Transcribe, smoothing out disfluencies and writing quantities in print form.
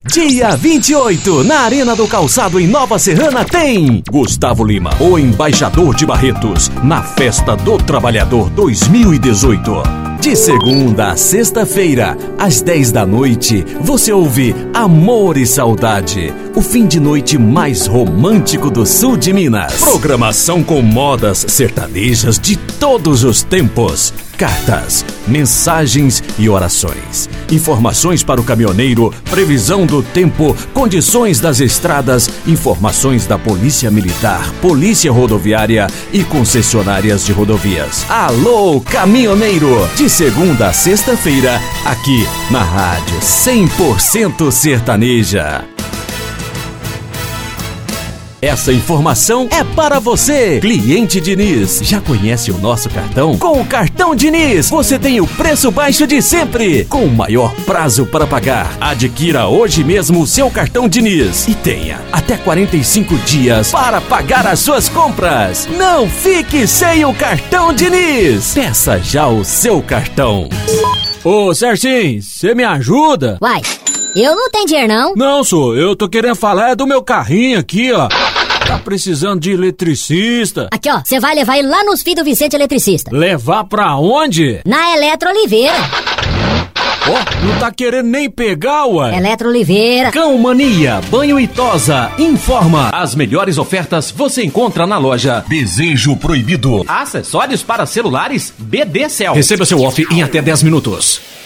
Dia 28, na Arena do Calçado em Nova Serrana tem Gustavo Lima, o embaixador de Barretos, na Festa do Trabalhador 2018. De segunda a sexta-feira, às 10 da noite, você ouve Amor e Saudade, o fim de noite mais romântico do sul de Minas. Programação com modas sertanejas de todos os tempos, cartas, mensagens e orações. Informações para o caminhoneiro, previsão do tempo, condições das estradas, informações da Polícia Militar, Polícia Rodoviária e concessionárias de rodovias. Alô, caminhoneiro! De segunda a sexta-feira, aqui na Rádio 100% Sertaneja. Essa informação é para você, cliente Diniz. Já conhece o nosso cartão? Com o cartão Diniz, você tem o preço baixo de sempre, com o maior prazo para pagar. Adquira hoje mesmo o seu cartão Diniz e tenha até 45 dias para pagar as suas compras. Não fique sem o cartão Diniz. Peça já o seu cartão. Ô, Serginho, você me ajuda? Uai, eu não tenho dinheiro não. Não, senhor, eu tô querendo falar do meu carrinho aqui, ó. Tá precisando de eletricista. Aqui, ó, você vai levar ele lá nos Filhos do Vicente Eletricista. Levar pra onde? Na Eletro Oliveira. Ó, não tá querendo nem pegar, ué. Eletro Oliveira. Cão Mania Banho e Tosa informa. As melhores ofertas você encontra na loja Desejo Proibido. Acessórios para celulares BD Cell. Receba seu off em até 10 minutos.